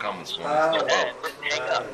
come this morning. It's not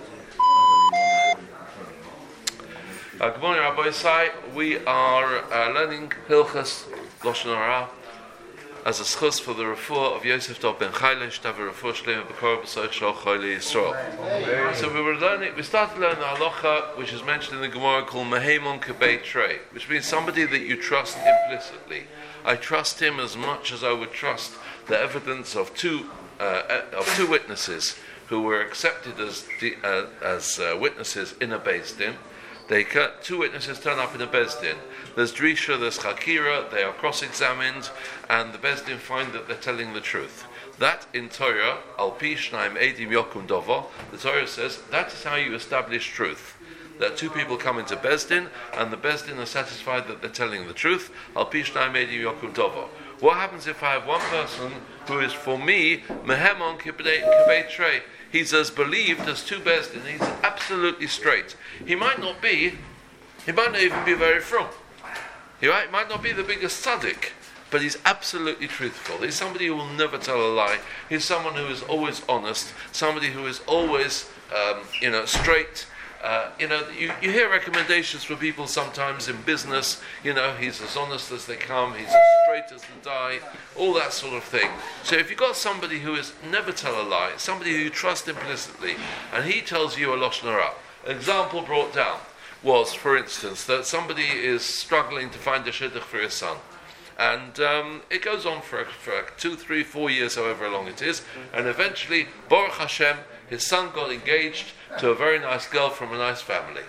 well. Good morning, Rabbi Isai. We are learning Hilchas Lashon Hara as a schus for the refuah of Yosef Dov ben Chaylesh, to have a refuah shleima b'korah b'soich shel Chayli Yisrael. So we started learning the halacha, which is mentioned in the Gemara, called Mehemon Kebei Trei, which means somebody that you trust implicitly. I trust him as much as I would trust the evidence of two witnesses who were accepted as witnesses in a Beis Din. Two witnesses turn up in a Beis Din. There's Drisha, there's Chakira, they are cross-examined, and the Beis Din find that they're telling the truth. That in Torah, Al Pi Shnaim Eidim Yokum Dovo, the Torah says that is how you establish truth. That two people come into Beis Din, and the Beis Din are satisfied that they're telling the truth. Al Pi Shnaim Eidim Yokum Dovo. What happens if I have one person who is, for me, Mehemon Kibei Trei? He's as believed as two Beis Din. He's absolutely straight. He might not even be very from. He might not be the biggest tzaddik, but he's absolutely truthful. He's somebody who will never tell a lie. He's someone who is always honest. Somebody who is always, straight. You hear recommendations for people sometimes in business. He's as honest as they come. He's as straight as the die. All that sort of thing. So if you've got somebody who is never tell a lie, somebody who you trust implicitly, and he tells you a lashon hara. An example brought down was, for instance, that somebody is struggling to find a shidduch for his son. And it goes on for 2, 3, 4 years, however long it is. And eventually, Baruch Hashem, his son got engaged to a very nice girl from a nice family.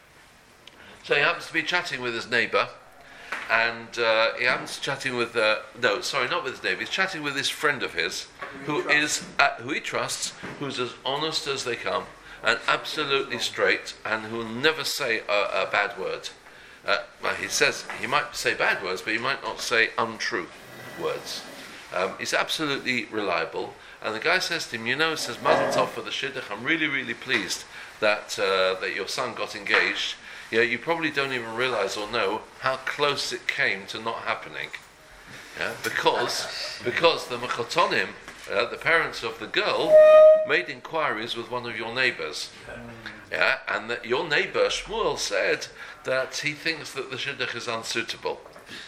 So he happens to be chatting with his neighbour. And he happens to be chatting with... not with his neighbour. He's chatting with this friend of his, who he trusts, who's as honest as they come, and absolutely straight, and who will never say a bad word. He says he might say bad words, but he might not say untrue words. He's absolutely reliable. And the guy says to him, says, Mazel Tov for the shidduch. I'm really, really pleased that your son got engaged. You probably don't even realize or know how close it came to not happening. Because the mechotonim, the parents of the girl, made inquiries with one of your neighbors. And that your neighbor Shmuel said that he thinks that the shidduch is unsuitable.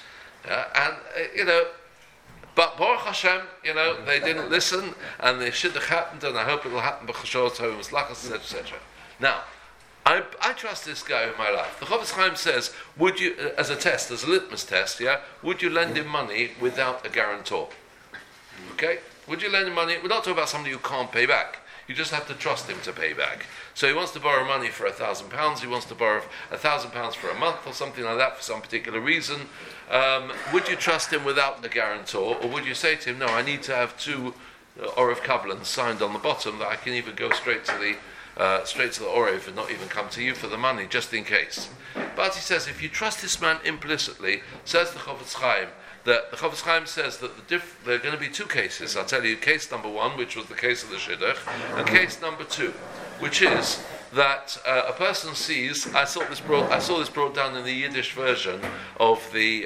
But Baruch Hashem, they didn't listen, and the shidduch happened, and I hope it will happen b'chashot tovim v'slachas, etc. Now, I trust this guy in my life. The Chofetz Chaim says, would you, as a test, as a litmus test, would you lend him money without a guarantor? Okay? Would you lend him money? We're not talking about somebody who can't pay back. You just have to trust him to pay back. So he wants to borrow money for £1,000. He wants to borrow £1,000 for a month or something like that for some particular reason. Would you trust him without a guarantor, or would you say to him, no, I need to have 2 Orav Kablans signed on the bottom that I can even go straight to the Orav and not even come to you for the money, just in case. But he says, if you trust this man implicitly, says the Chofetz Chaim, that the Chofetz Chaim says that there are going to be 2 cases. I'll tell you, case number 1, which was the case of the shidduch, and case number 2, which is that a person sees. I saw this brought down in the Yiddish version of the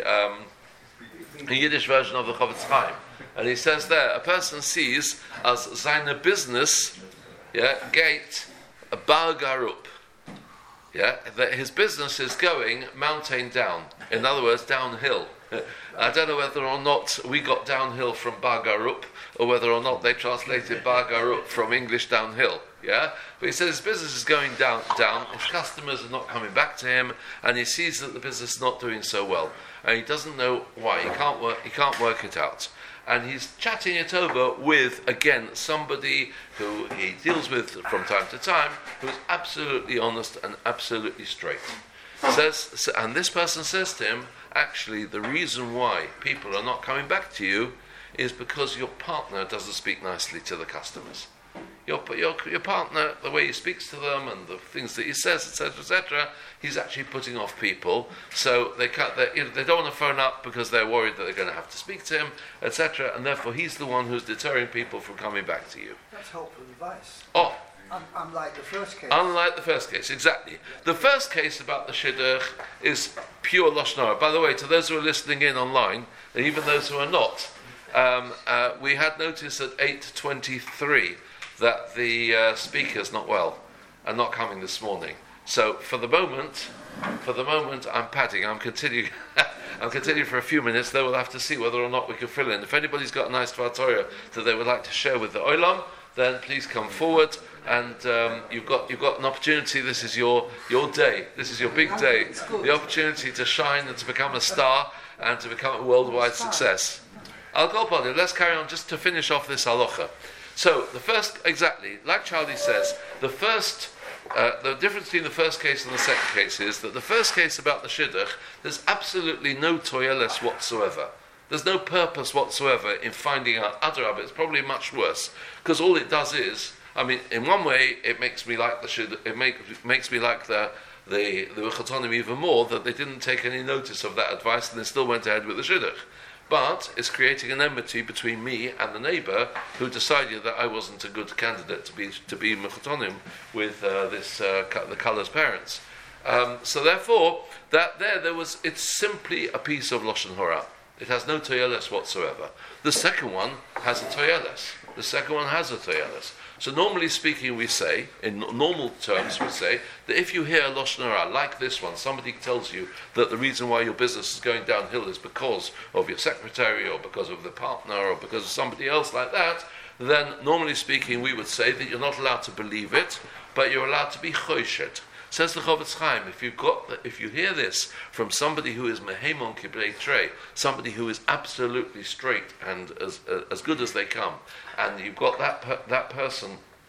Chofetz Chaim, and he says there, a person sees as seine business, geht bar garup. That his business is going mountain down. In other words, downhill. I don't know whether or not we got downhill from Bar Garup, or whether or not they translated Bar Garup from English downhill. But he says his business is going down. His customers are not coming back to him, and he sees that the business is not doing so well, and he doesn't know why. He can't work it out. And he's chatting it over with, again, somebody who he deals with from time to time, who's absolutely honest and absolutely straight. And this person says to him, actually, the reason why people are not coming back to you is because your partner doesn't speak nicely to the customers. Your partner, the way he speaks to them and the things that he says, etc., etc., he's actually putting off people. So they don't want to phone up because they're worried that they're going to have to speak to him, etc., and therefore he's the one who's deterring people from coming back to you. That's helpful advice. Unlike the first case, exactly. The first case about the shidduch is pure lashon hara. By the way, to those who are listening in online, and even those who are not, we had notice at 8:23 that the speaker's not well and not coming this morning. So for the moment, I'm padding. I'm continuing. I'm continuing for a few minutes. Then we'll have to see whether or not we can fill in. If anybody's got a nice Dvar Torah that they would like to share with the Olam, then please come forward. And you've got an opportunity. This is your day. This is your big day. The opportunity to shine and to become a star and to become a worldwide success. I'll go upon it. Let's carry on just to finish off this halacha. So the first, exactly like Charlie says, the difference between the first case and the second case is that the first case about the shidduch, there's absolutely no toyeles whatsoever. There's no purpose whatsoever in finding out. Adarabah, it's probably much worse, because all it does is, I mean, in one way, it makes me like the shidduch. It makes me like the Chatonim even more, that they didn't take any notice of that advice and they still went ahead with the shidduch. But it's creating an enmity between me and the neighbour who decided that I wasn't a good candidate to be Mechatonim with the Kala's parents. So therefore, it's simply a piece of Lashon Hora. It has no toyeles whatsoever. The second one has a toyeles. So normally speaking, we say, in normal terms, we say that if you hear a Lashon Hara like this one, somebody tells you that the reason why your business is going downhill is because of your secretary or because of the partner or because of somebody else like that, then normally speaking, we would say that you're not allowed to believe it, but you're allowed to be choishet. Says the Chofetz Chaim, if you hear this from somebody who is mehemon kiblei trei, somebody who is absolutely straight and as good as they come, and you've got that person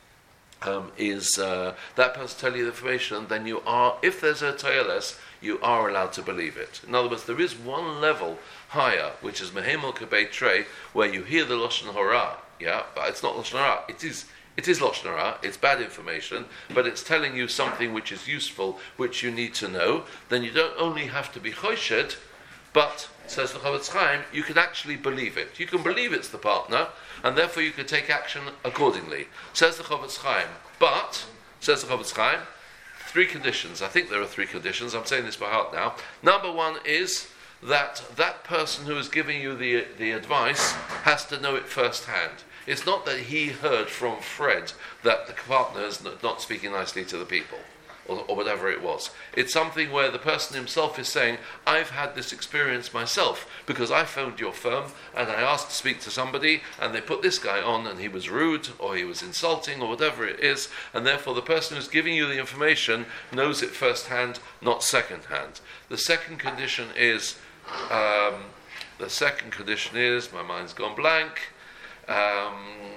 that person telling you the information, then you are, if there's a toyeles, you are allowed to believe it. In other words, there is one level higher, which is mehemon kiblei trei, where you hear the Lashon Hora, but it's not Lashon Hora. It is Lashon Hara, it's bad information, but it's telling you something which is useful, which you need to know. Then you don't only have to be choshed, but, says the Chofetz Chaim, you can actually believe it. You can believe it's the partner, and therefore you can take action accordingly. Says the Chofetz Chaim. But, says the Chofetz Chaim, 3 conditions. I think there are 3 conditions. I'm saying this by heart now. Number 1 is that person who is giving you the advice has to know it firsthand. It's not that he heard from Fred that the partner is not speaking nicely to the people, or whatever it was. It's something where the person himself is saying, I've had this experience myself, because I phoned your firm, and I asked to speak to somebody, and they put this guy on, and he was rude, or he was insulting, or whatever it is, and therefore the person who's giving you the information knows it firsthand, not secondhand. The second condition is, my mind's gone blank, that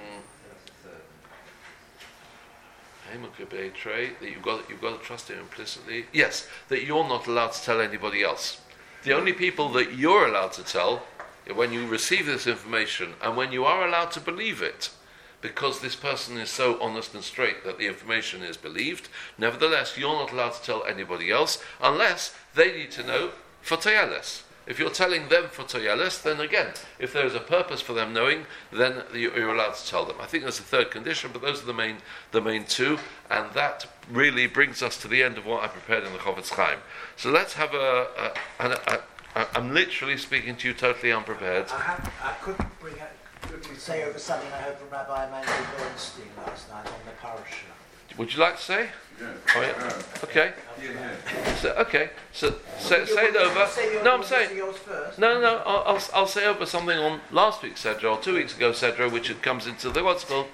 you've got to trust him implicitly. Yes, that you're not allowed to tell anybody else. The only people that you're allowed to tell, when you receive this information, and when you are allowed to believe it, because this person is so honest and straight that the information is believed, nevertheless, you're not allowed to tell anybody else, unless they need to know for toyeles. If you're telling them for toyeles, then again, if there is a purpose for them knowing, then you're allowed to tell them. I think there's a third condition, but those are the main 2, and that really brings us to the end of what I prepared in the Chofetz Chaim. So let's have I'm literally speaking to you totally unprepared. I could say over something I heard from Rabbi Emmanuel Bernstein last night on the parasha. Would you like to say? Yeah. Oh yeah. Okay. Yeah. So say it over. No, I'm saying. No. I'll say over something on last week's Sedra or 2 weeks ago Sedra, which it comes into the what's called.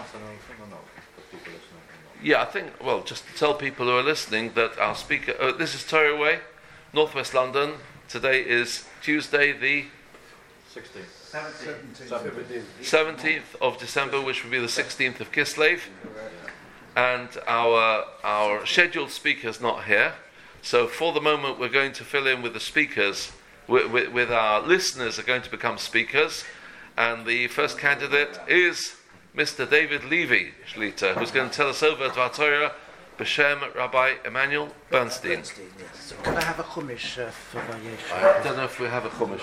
Yeah, I think. Well, just to tell people who are listening that our speaker. This is Torah Way, Northwest London. Today is Tuesday, the 17th of December, which will be the 16th of Kislev. And our scheduled speaker is not here, so for the moment we're going to fill in with the speakers, with our listeners are going to become speakers, and the first candidate is Mr. David Levy Shlita, who's going to tell us over Dvar Torah b'Shem Rabbi Emmanuel Bernstein. Yes. So can I have a chumash for my yeshiva? I don't know if we have a chumash.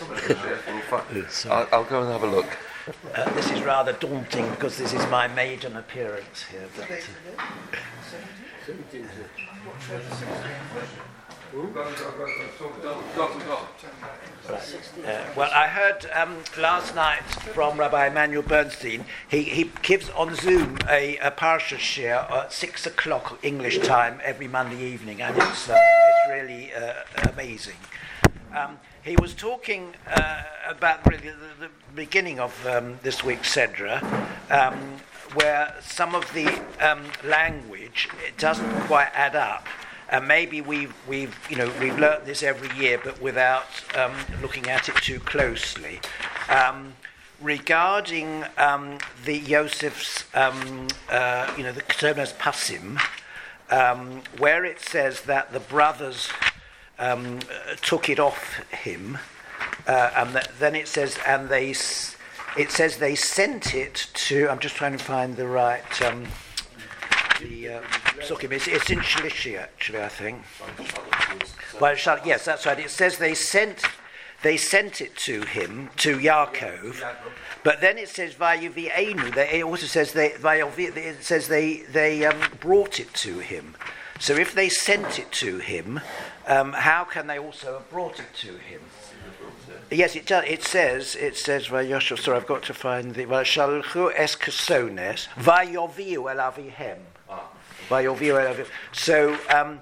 I'll go and have a look. This is rather daunting because this is my maiden appearance here. But, Well, I heard last night from Rabbi Emanuel Bernstein. He gives on Zoom a Parsha share at 6 o'clock English time every Monday evening, and it's really amazing. He was talking about really the beginning of this week's Sedra, where some of the language, it doesn't quite add up. And maybe we've learnt this every year, but without looking at it too closely. Regarding the Yosef's, the Ketonos Pasim, where it says that the brothers took it off him, and then it says, it says they sent it to. I'm just trying to find the right. It's in Shlishi, actually, I think. Well, yes, that's right. It says they sent it to him, to Yaakov, but then it says Vayovienu. It also says they brought it to him. So if they sent it to him, how can they also have brought it to him? Yes, it does. It says Vayoshua. Sorry, I've got to find the Vashalchu es Kesones Vayoviu el Avihem. So,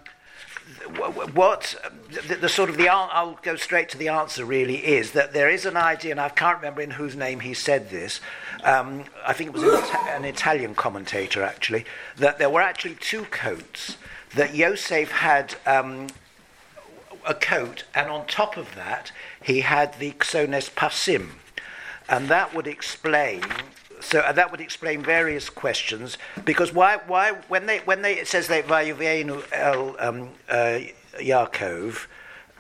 what the sort of the I'll go straight to the answer. Really, is that there is an idea, and I can't remember in whose name he said this. I think it was an Italian commentator actually. That there were actually two coats. That Yosef had a coat, and on top of that he had the Ksones Pasim, and that would explain. So that would explain various questions, because why when they it says they Vayovienu el Yaakov,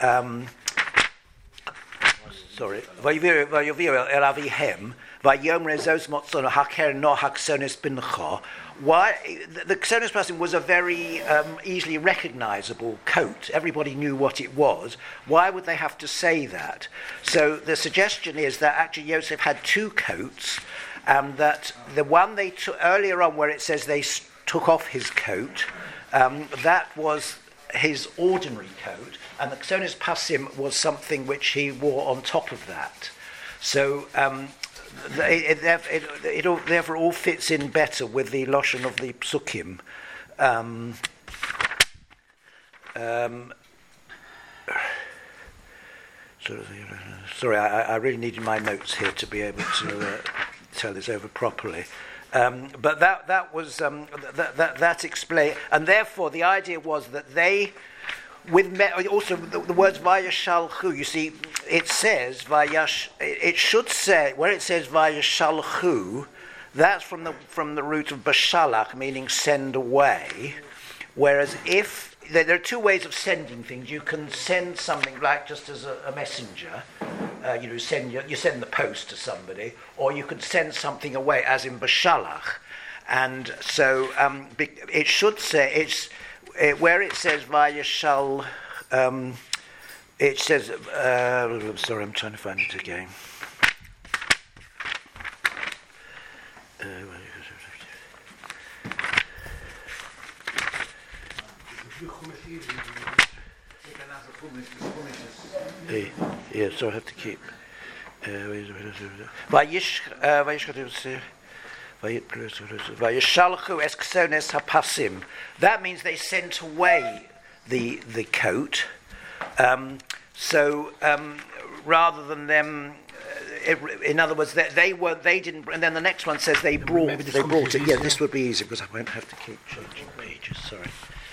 Vayovienu el Avihem Vayomre zos motzon haker no haksonis bincho. Why the Ksonos Pasim was a very easily recognizable coat. Everybody knew what it was. Why would they have to say that? So the suggestion is that actually Yosef had two coats. That the one they took earlier on, where it says they took off his coat, that was his ordinary coat, and the Ksonos Pasim was something which he wore on top of that. So it therefore all fits in better with the Lashon of the Psukim. Sorry, I really needed my notes here to be able to tell this over properly, but that was that explained, and therefore the idea was that they, also the words Vayashalchu. You see, it says Vayash. It should say where it says Vayashalchu. That's from the root of Bashalach, meaning send away. Whereas if there are two ways of sending things. You can send something like just as a messenger. You send the post to somebody, or you could send something away, as in Bashalach. And so it should say where it says Vayashal. It says. Sorry, I'm trying to find it again. Yeah, so I have to keep. That means they sent away the coat. Rather than them, in other words, they didn't. And then the next one says they brought it. Yeah, this would be easy because I won't have to keep changing pages. Sorry.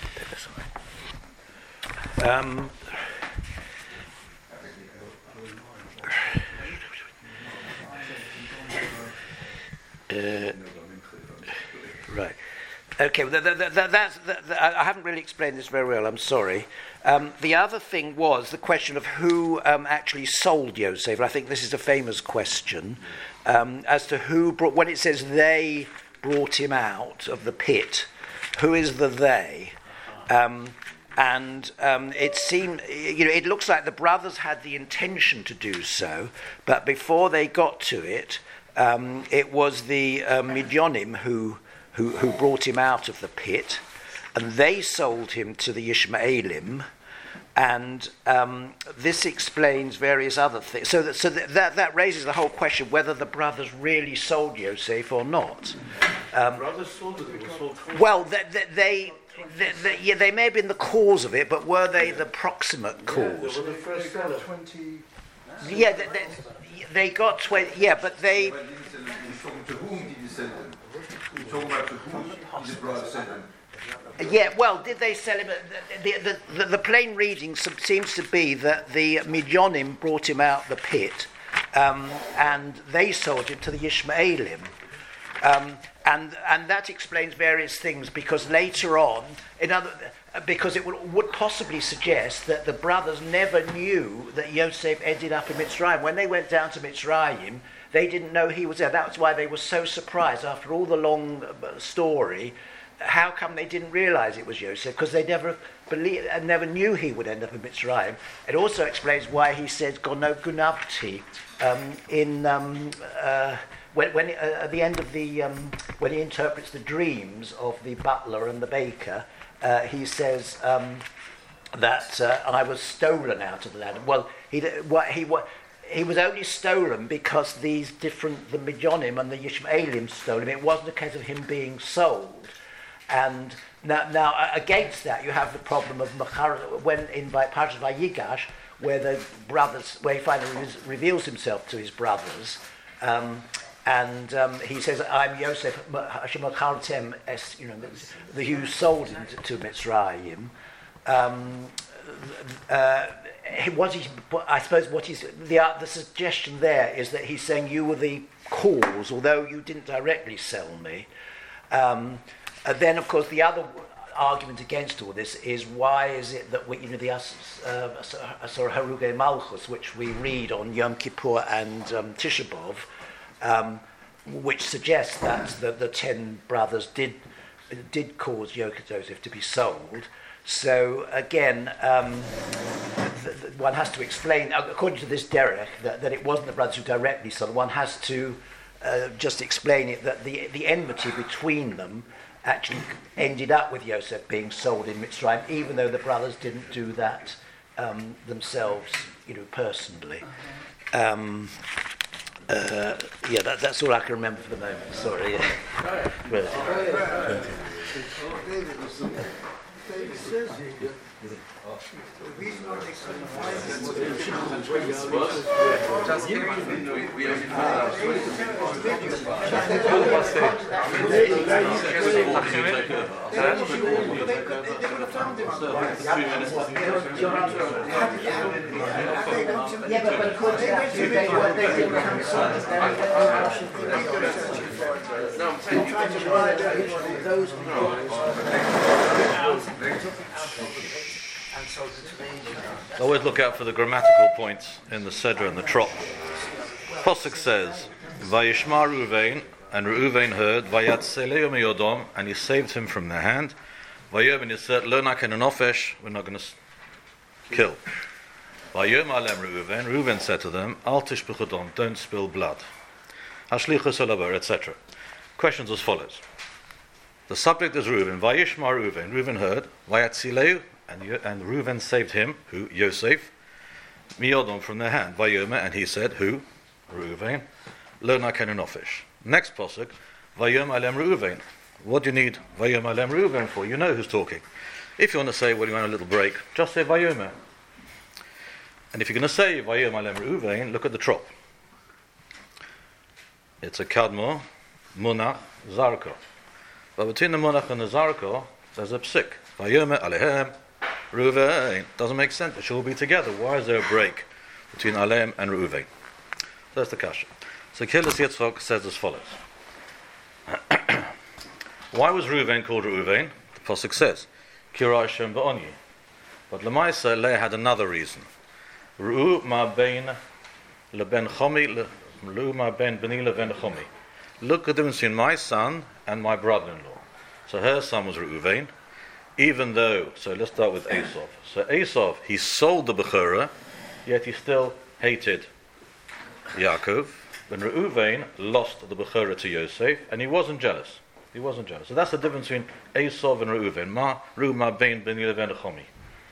Right. Okay. I haven't really explained this very well. I'm sorry. The other thing was the question of who actually sold Yosef. I think this is a famous question as to who brought. When it says they brought him out of the pit, who is the they? And it seemed, it looks like the brothers had the intention to do so, but before they got to it, it was the Midyonim who brought him out of the pit, and they sold him to the Ishmaelim, And this explains various other things. So that raises the whole question whether the brothers really sold Yosef or not. Brothers sold it. It was sold first. Well, they may have been the cause of it, but were they the proximate They cause? were the first seller. Yeah, they got 20. Yeah, but they. But to whom did you send them? You're talking about to whom did the brother send them? Yeah, well, did they sell him? The plain reading seems to be that the Midyonim brought him out the pit, and they sold him to the Ishmaelim. And that explains various things, because later on, because it would possibly suggest that the brothers never knew that Yosef ended up in Mitzrayim. When they went down to Mitzrayim, they didn't know he was there. That's why they were so surprised after all the long story. How come they didn't realize it was Yosef? Because they never believed and never knew he would end up in Mitzrayim. It also explains why he said "Gono Gunavti" when at the end of the when he interprets the dreams of the butler and the baker. He says that I was stolen out of the land. Well, he was only stolen because the Midyonim and the Yishmaelim stole him. It wasn't a case of him being sold. And now against that, you have the problem of Machar when in Parshas Vayigash, where the brothers, where he finally reveals himself to his brothers, and he says, "I'm Yosef Hashem Machartem," the who sold him to Mitzrayim. I suppose what he's the suggestion there is that he's saying you were the cause, although you didn't directly sell me. Then, of course, the other argument against all this is why is it that the Asor Haruge Malchus, which we read on Yom Kippur and Tisha B'Av, which suggests that the 10 brothers did cause Joseph to be sold. So again, one has to explain, according to this derech, that it wasn't the brothers who directly sold. One has to just explain it that the enmity between them actually ended up with Yosef being sold in Mitzrayim, even though the brothers didn't do that themselves, personally. That's all I can remember for the moment. Sorry. David says the reason why they couldn't find Always look out for the grammatical points in the Seder and the Trop. Posuk says, Vayishma Reuven, and Reuven heard, Vayatzeleu miyodom, and he saved him from their hand. Vayom, and he said, Lo naken anofesh, we're not going to kill. Vayom alem Reuven said to them, Al tishpechu dam, don't spill blood. Hashlichus alabar, etc. Questions as follows. The subject is Reuven. Vayishma Reuven heard, Vayatzileu, and Reuven saved him, who? Yosef, miyodom, from their hand. Vayoma, and he said, who? Reuven, lo naken anofesh. Next posuk, Vayom alem Reuven. What do you need Vayom alem Reuven for? You know who's talking. If you want to say, well, you want a little break, just say Vayoma. And if you're going to say Vayom alem Reuven, look at the Trop. It's a kadmo, munach, zarko. But between the munach and the zarko, there's a psik. Vayoma alehem Reuven. Doesn't make sense. It should all be together. Why is there a break between Alem and Reuven? That's the kasha. So Kilis Yitzchok says as follows. Why was Reuven called Reuven? The Pasuk says, Kirah Shem Ba'onyi. But Lamaisa Leah had another reason. Ru'u ma bein leben chomi, Ru'u ma bein beni leben chomi. Look at the difference between my son and my brother-in-law. So her son was Reuven. Even though, so let's start with Esau. So Esau, he sold the Bechorah, yet he still hated Yaakov. When Reuven lost the Bechorah to Yosef, and he wasn't jealous. So that's the difference between Esau and Reuven. Ma Ru ma bein beni leben chomi.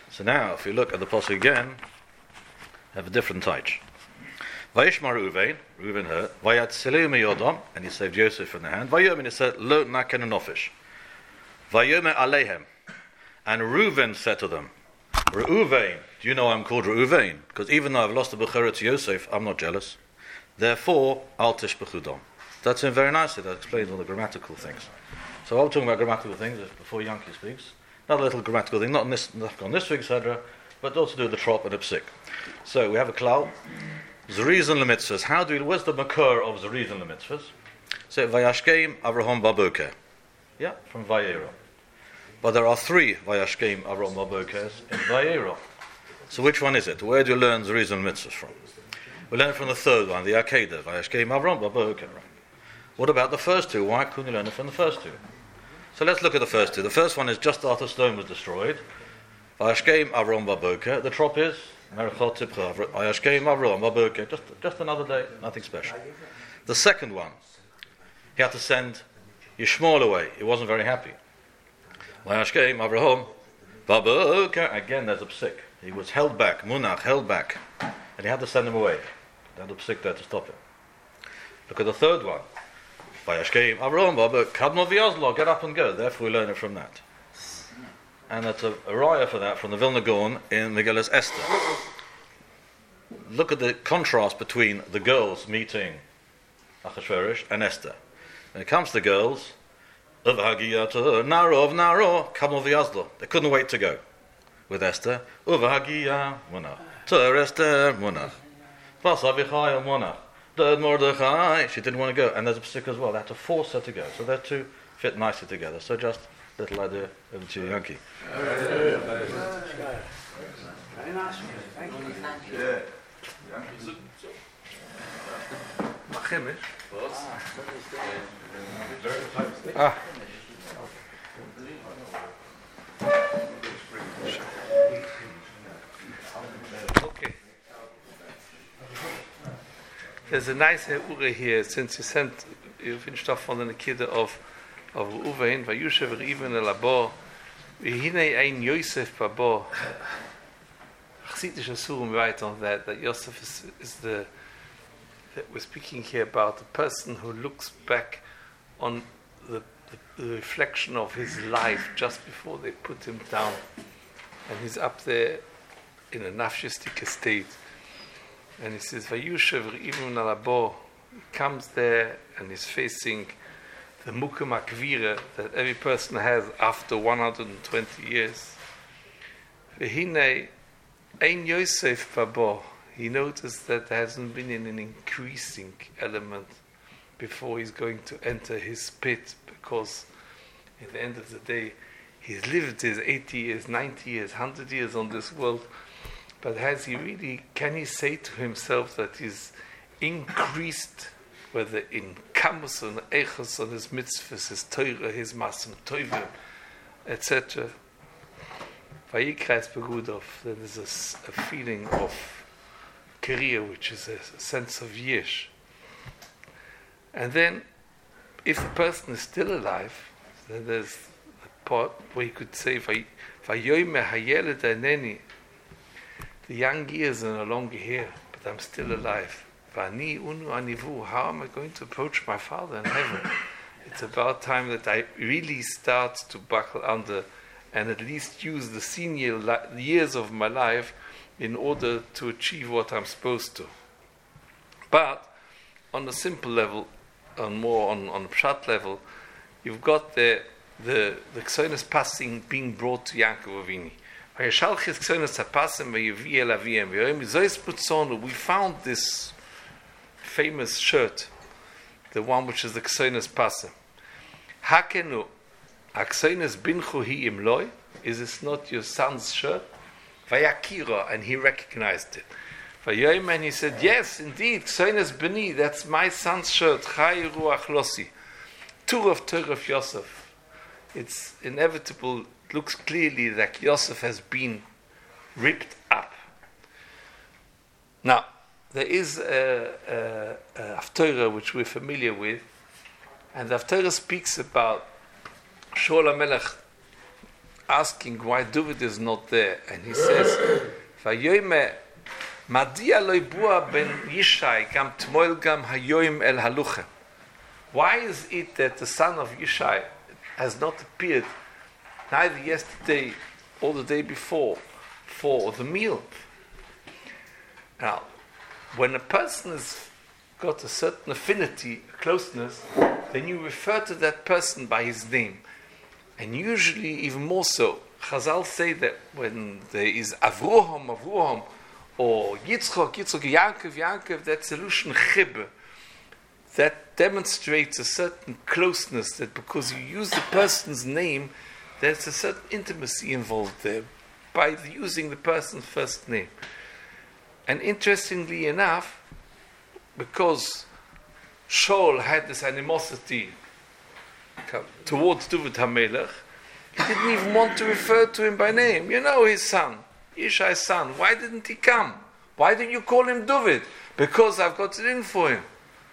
So now, if you look at the pasuk again, have a different touch. Vayishmar Reuven heard, Vayatzileu miyodam, and he saved Yosef from the hand. Vayom, and he said, Lo naken enofish. Vayomer aleihem, and Reuven said to them, Reuven, do you know I'm called Reuven? Because even though I've lost the Bechorah to Yosef, I'm not jealous. Therefore, al tishbechu dam. That's in very nicely. That explains all the grammatical things. So while we're talking about grammatical things, before Yankee speaks, another little grammatical thing, not on this week's Hedra, but also do with the trop and the psik. So we have a klal. Zerizan lemitzvahs. Where's the makor of Zerizan lemitzvahs? So Vayashkeim Avraham Baboker. Yeah, from Vayero. But there are 3 Vayashkeim Avraham Babokers in Vayero. So which one is it? Where do you learn Zerizan mitzvahs from? We learn it from the third one, the Akedah, Vayashkeim Avraham Baboker. What about the first 2? Why couldn't you learn it from the first 2? So let's look at the first 2. The first one is just after stone was destroyed. Vayashkeim Avraham Baboker. The trop is Merachot Tzipcha. Vayashkeim Avraham Baboker. Just another day, nothing special. The second one, he had to send Yishmael away. He wasn't very happy. Vayashkeim Avraham Baboker. Again, there's a psik. He was held back, Munach, held back, and he had to send him away. They had a psik there to stop him. Look at the third one. Vayashkeim Avraham Baboker. Kadmo v'yazlo. Get up and go. Therefore, we learn it from that. And that's a raya for that from the Vilna Gaon in Megillas Esther. Look at the contrast between the girls meeting Achashverosh and Esther. When it comes to the girls, Naro, Kadmo v'yazlo. They couldn't wait to go. With Esther, Uvahagiya Munach, Ter Esther Munach, Vasavichaya Munach, Derd Mordechai. She didn't want to go, and there's a psik as well. They had to force her to go. So their 2 fit nicely together. So just a little idea over to you, Yankee. Very nice. Thank you. Okay. There's a nice ura here, since you finished off on the Nikida of Uvein, Vayushev Riven el Abo, Vihine ein Yosef Babo. Chassidish Asurim write on that Yosef is that we're speaking here about the person who looks back on the reflection of his life just before they put him down, and he's up there in a nafshistic state, and he says Vayushev Riven el Abo. He comes there and he's facing the Mukim Akvira that every person has after 120 years. V'hinei ein Yosef Babo. He noticed that there hasn't been an increasing element before he's going to enter his pit, because at the end of the day, he's lived his 80 years, 90 years, 100 years on this world, but can he say to himself that he's increased, whether in kamus and echos on his mitzvahs, his Torah, his masim tovim, etc. Vayikras begudov. There is a feeling of career, which is a sense of yesh. And then, if the person is still alive, then there's the part where you could say, "Vayoyme hayeled aneni." The young years are no longer here, but I'm still alive. Vani unu anivu. How am I going to approach my Father in heaven? It's about time that I really start to buckle under and at least use the senior years of my life in order to achieve what I'm supposed to. But on a simple level, on a pshat level, you've got the Ksonos passing being brought to Yaakov Avinu. We found this famous shirt, the one which is the Ksonos Passing. Hakenu Aksonos binchu hi imloi. Is this not your son's shirt? Vayakira, and he recognized it. Vayoyim, and he said, yes, indeed, Ksonos bini, that's my son's shirt. Chai ruach losi. Turov Yosef. It's inevitable. It looks clearly that Yosef has been ripped up. Now, there is a Haftorah which we're familiar with, and the Haftorah speaks about Shaul HaMelech asking why David is not there, and he says, "Vayoyme Madia loibua ben Yishai gam tmoil gam hayoim el halucha." Why is it that the son of Yishai has not appeared neither yesterday or the day before for the meal? Now, when a person has got a certain affinity, closeness, then you refer to that person by his name. And usually, even more so, Chazal say that when there is Avrohom, or Yitzchok, Yankov, that's solution chibbe. That demonstrates a certain closeness, that because you use the person's name, there's a certain intimacy involved there by using the person's first name. And interestingly enough, because Shaul had this animosity towards David HaMelech, he didn't even want to refer to him by name. You know his son, Yishai's son. Why didn't he come? Why didn't you call him David? Because I've got it in for him.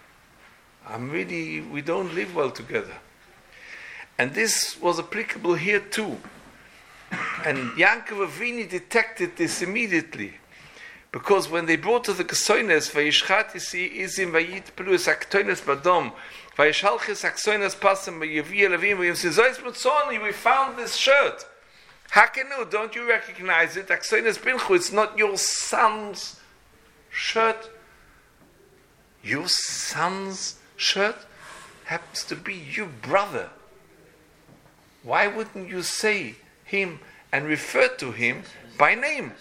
We don't live well together. And this was applicable here too. And Yankov Avini detected this immediately. Because when they brought to the Kesoines, Vayishchat izim vayit pelus aktoines badom, Vayishalchis aksoines pasam vayavi elavim vayimsizois mutzoni, we found this shirt. Hakenu, don't you recognize it? Aksoines binchu, it's not your son's shirt. Your son's shirt happens to be your brother. Why wouldn't you say him and refer to him by name?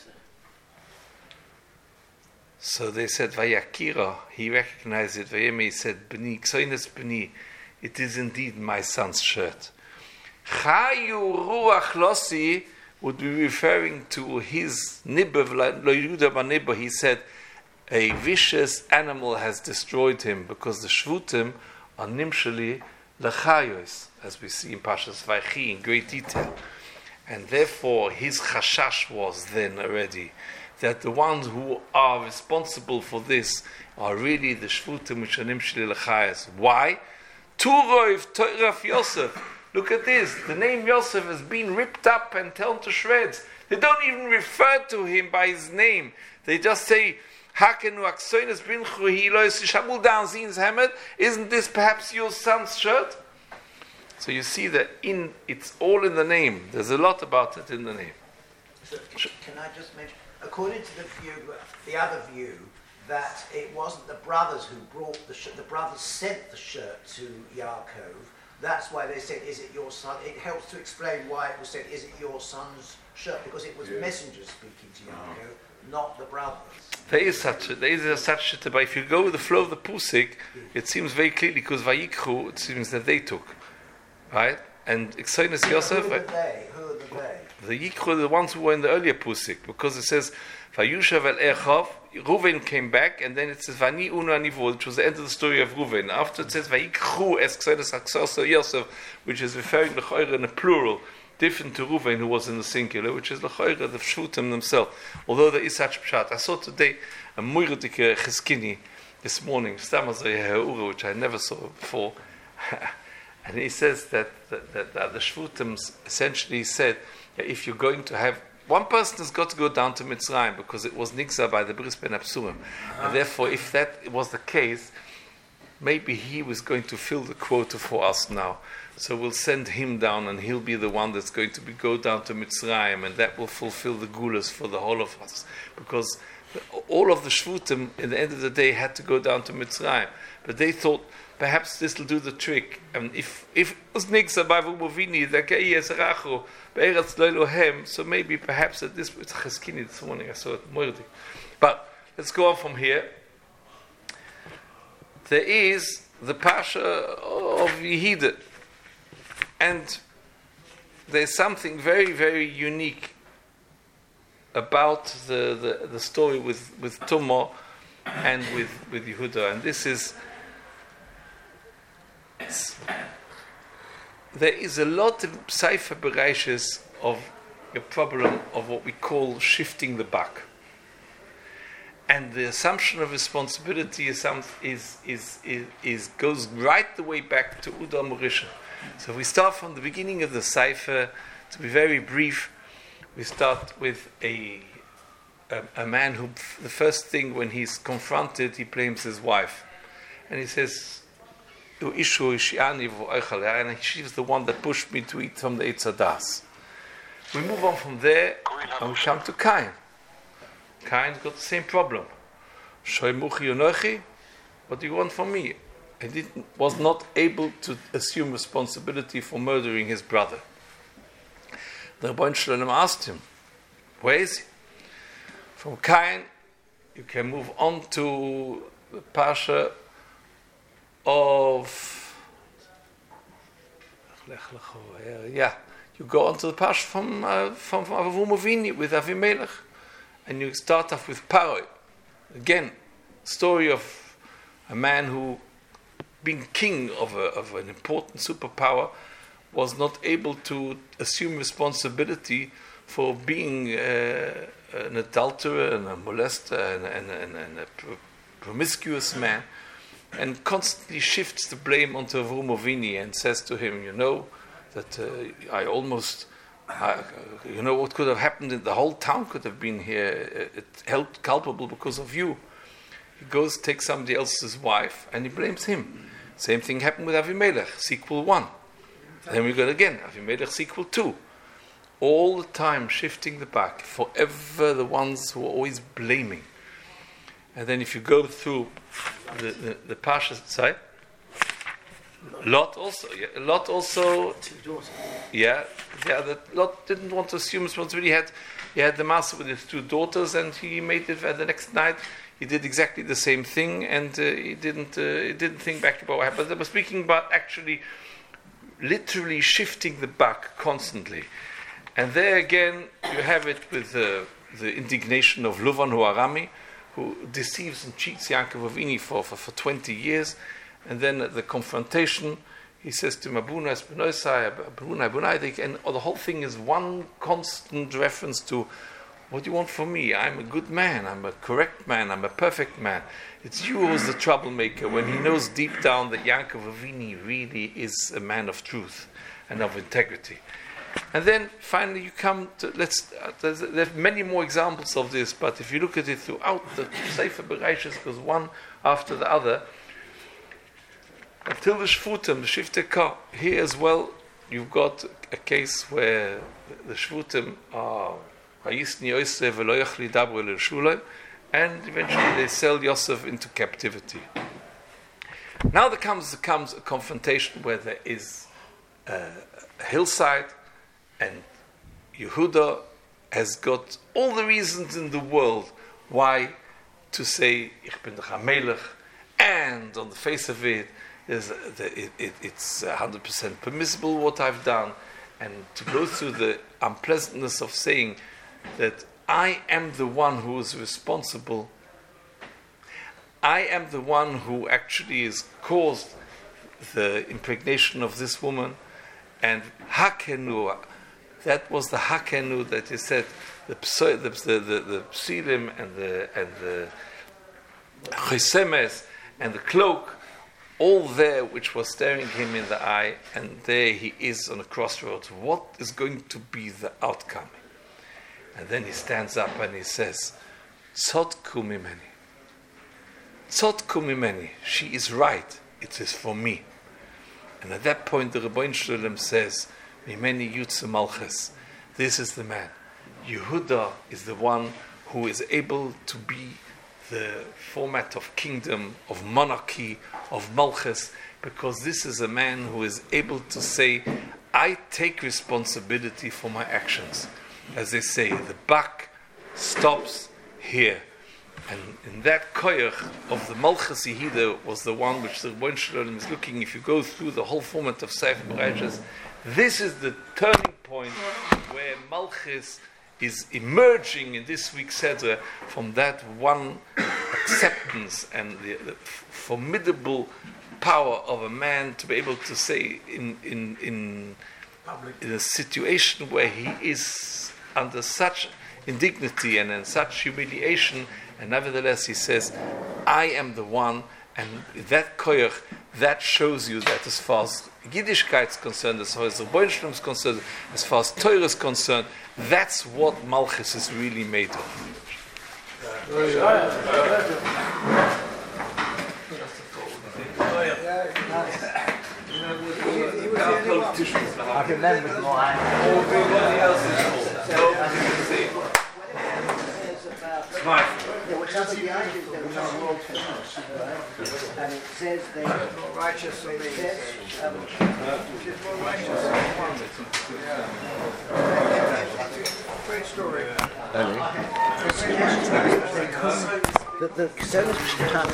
So they said, Vayakira, he recognized it. Vayeme, he said, B'ni, Ksoines B'ni, it is indeed my son's shirt. Chayu Ruach Losi would be referring to his nibbav, Lo Yehuda Banibba. He said, a vicious animal has destroyed him, because the Shvutim are nimshali lechayos, as we see in Pashas Vaychi in great detail. And therefore, his chashash was then already that the ones who are responsible for this are really the Shvutim which are nimshali lechayos. Why? Turoiv Toraf Yosef. Look at this. The name Yosef has been ripped up and torn to shreds. They don't even refer to him by his name. They just say, isn't this perhaps your son's shirt? So you see that it's all in the name. There's a lot about it in the name. So can I just mention, according to the other view, that it wasn't the brothers who brought the brothers sent the shirt to Yaakov. That's why they said, is it your son? It helps to explain why it was said, is it your son's shirt? Because it was messengers speaking to Yaakov, not the brothers. There is such a but if you go with the flow of the Pusik, it seems very clearly, because Vayikhu, it seems that they took. Right? And Iksoines Yosef... Who are the they? The Yikhu are the ones who were in the earlier Pusik, because it says, Vayushav el Echav, Reuven came back, and then it says, Vani unu anivu, which was the end of the story of Reuven. After it says, Vayikhu es Iksoines Aksos Yosef, which is referring to L'choira in a plural, different to Reuven, who was in the singular, which is L'choira, the Shvutim themselves. Although there is such pshat. I saw today a Muiratike Cheskini this morning, which I never saw before. And he says that the Shvutim essentially said that if you're going to have one person has got to go down to Mitzrayim because it was Nigza by the Bris Ben Absurim. And therefore, if that was the case, maybe he was going to fill the quota for us now. So we'll send him down and he'll be the one that's going to go down to Mitzrayim, and that will fulfill the gulas for the whole of us. Because all of the Shvutim, in the end of the day, had to go down to Mitzrayim. But they thought, perhaps this will do the trick. And if it was Nigza by Vumovini, so maybe perhaps at this, it's Cheskini this morning, I saw it, Moirdi. But let's go on from here. There is the Pasha of Yehidah. And there's something very, very unique about the story with Tumah and with Yehuda. And this is, there is a lot of Seifer Bereishes of a problem of what we call shifting the buck. And the assumption of responsibility goes right the way back to Udal Morisha. So we start from the beginning of the Seifer To be very brief, we start with a man who, the first thing when he's confronted, he blames his wife. And he says, and she's the one that pushed me to eat from the Eitz Hadas. We move on from there and we come to Cain. Cain's got the same problem. What do you want from me? He was not able to assume responsibility for murdering his brother. The Rebbeinu Shalom asked him, where is he? From Cain, you can move on to the Pasha of you go on to the Pasha from Avram Avinu with Avimelech, and you start off with Paroi. Again, story of a man who, being king of an important superpower, was not able to assume responsibility for being an adulterer and a molester and a promiscuous man, and constantly shifts the blame onto Avram Avinu and says to him, you know, that you know what could have happened, the whole town could have been here, held culpable because of you. He goes, takes somebody else's wife, and he blames him. Same thing happened with Avimelech, sequel 1. Then we got again, Avimelech, sequel 2. All the time shifting the back, forever the ones who are always blaming. And then if you go through the Pasha side, Lot also, that Lot didn't want to assume responsibility. He had the master with his 2 daughters, and he made it. The next night, he did exactly the same thing, and he didn't think back about what happened. They were speaking about actually, literally shifting the back constantly. And there again, you have it with the indignation of Luvan Huarami, who deceives and cheats Yaakov Avinu for 20 years. And then at the confrontation, he says to him, Abuna Espinosa, and the whole thing is one constant reference to, what do you want from me? I'm a good man, I'm a correct man, I'm a perfect man. It's you who's the troublemaker, when he knows deep down that Yaakov Avinu really is a man of truth and of integrity. And then finally you come to, there are many more examples of this, but if you look at it throughout the Sefer Bereshis, because one after the other, until the Shvutim, the Shiftei Kah, here as well, you've got a case where the Shvutim are Hayisni Yosef v'lo yachli dabru el Shulem, and eventually they sell Yosef into captivity. Now there comes a confrontation where there is a hillside, and Yehuda has got all the reasons in the world why to say Ich bin the HaMelech, and on the face of it, it's 100% permissible what I've done, and to go through the unpleasantness of saying that I am the one who is responsible. I am the one who actually has caused the impregnation of this woman, and Hakenu. That was the Hakenu that he said, the psilim and the chisemes and the cloak, all there, which was staring him in the eye, and there he is on a crossroads. What is going to be the outcome? And then he stands up and he says, Tzodku mimeni. Tzodku mimeni. She is right. It is for me. And at that point, the Rebbeinu Shalom says, Mimeni Yutze Malchus. This is the man. Yehuda is the one who is able to be the format of kingdom, of monarchy, of Malchus, because this is a man who is able to say, I take responsibility for my actions. As they say, the buck stops here. And in that koyach of the Malchus Yehida was the one which the Rebbeinu Shalom is looking. If you go through the whole format of Sefer Bereshis, this is the turning point where Malchus is emerging in this week's Seder from that one acceptance and the formidable power of a man to be able to say in a situation where he is under such indignity and in such humiliation, and nevertheless he says, I am the one, and that koyach that shows you that as far as Yiddishkeit is concerned, as far as Rebbeinu is concerned, as far as Torah is concerned, that's what Malchus is really made of. I remember mine. Everybody else is Yeah, which is the idea that we are world famous, and it says they are more righteous than which is more righteous than one. Great story. The Keselis